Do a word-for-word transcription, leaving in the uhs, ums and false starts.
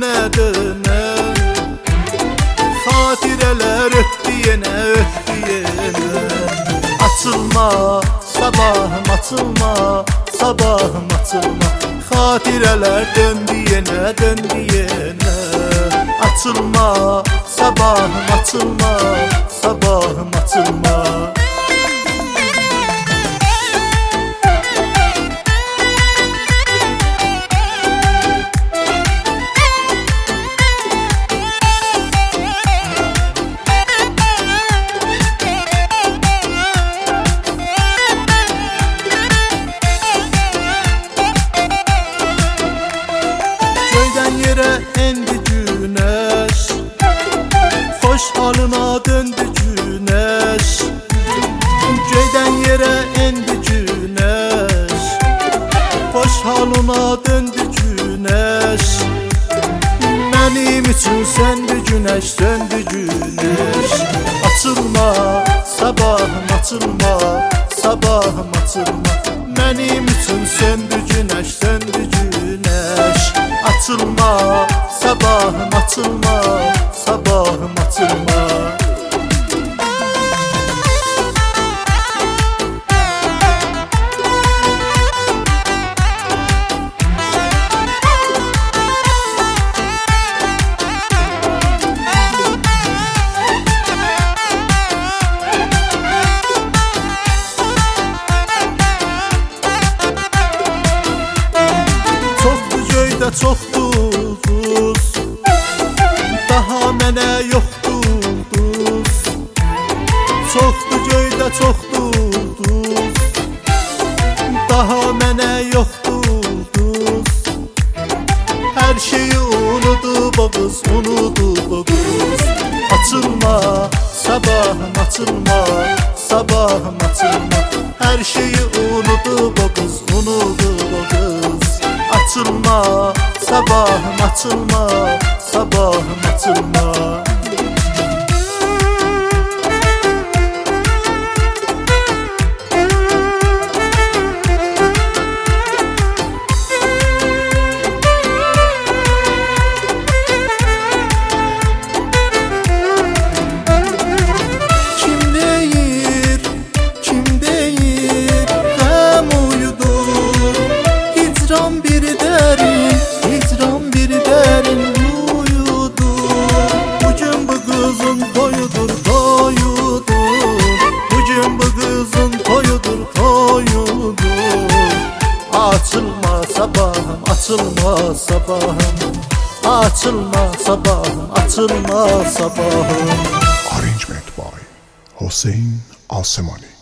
dönə Xatirələr ötdü yenə, ötdü yenə Açılma, sabahım açılma, sabahım açılma Xatirələr döndü yenə, döndü yenə Açılma, sabahım açılma, sabahım açılma Yerə endi günəş Xoş halına döndü günəş Göydən yerə endi günəş Xoş halına döndü günəş Mənim üçün söndü günəş, söndü günəş Açılma, sabahım açılma, sabahım açılma Mənim üçün söndü günəş, söndü günəş Açılma, sabahım açılma, sabahım açılma Çoxdur duz, daha mənə yoxdur duz Çoxdur göydə çoxdur duz, daha mənə yoxdur duz Hər şeyi unudub o qız, unudub o qız Açılma, sabahım açılma, sabahım açılma Hər şeyi unudub o qız, unudub o qız Açılma, sabahım açılma, sabahım açılma Kim deyir, kim deyir, qəm uyudur Hicran bir dərin, hicran bir dərin uyudur Bugün bu qızın toyudur, toyudur Bugün bu qızın toyudur, toyudur Açılma sabahım, açılma sabahım Açılma sabahım, açılma sabahım Arrangement by Hossein Alsemani.